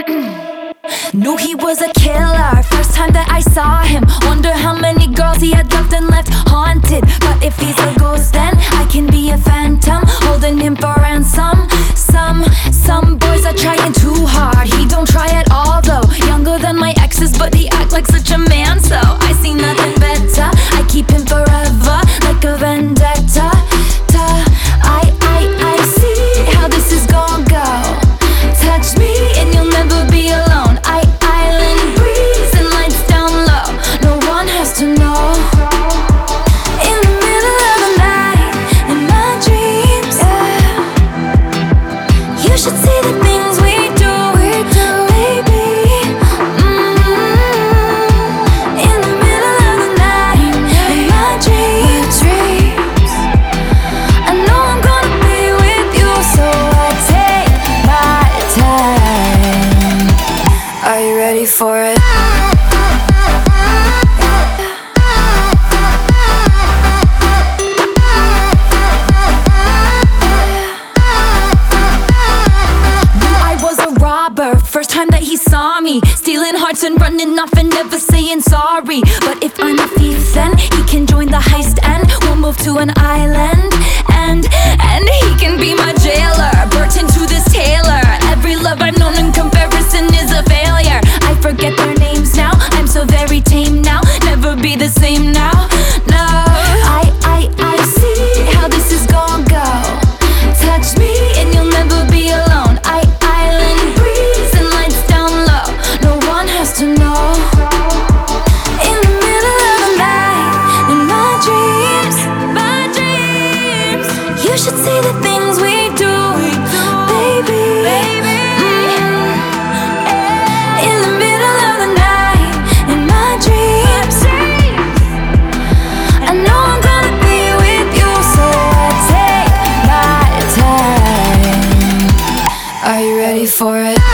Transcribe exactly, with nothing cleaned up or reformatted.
Knew he was a killer first time that I saw him. Wonder how many girls he had loved and left haunted. But if he's a ghost, then I can be a phantom, holding him for ransom. Some, some boys are trying too hard. He don't try at all though. Younger than my exes, but he act like such a man. So I see nothing better. I keep him forever, like a vendetta. Ta, I, I, I see how this is gonna go. Touch me and you'll never be alone. I island breeze and lights down low. No one has to know. In the middle of the night, in my dreams, yeah. You should see the things we do, we do, baby. Mm-hmm. In the middle of the night, in my dreams, I know I'm gonna be with you, so I take my time. Are you ready for it? First time that he saw me, stealing hearts and running off and never saying sorry. But if I'm a thief, then he can join the heist and we'll move to an island. And, and he can be my jailer, Burton to this Taylor. Every love I've known in comparison is a failure. I forget their names now, I'm so very tame now. Never be the same now, no. I, I, I see how this is gonna go. Touch me and you'll never be alone. I island breeze and lights down low. No one has to know. In the middle of the night, in my dreams, my dreams, you should see the things we do, we do, baby, baby. Mm-hmm. In the middle of the night, in my dreams, I know I'm gonna be with you, so I take my time. Are you ready for it?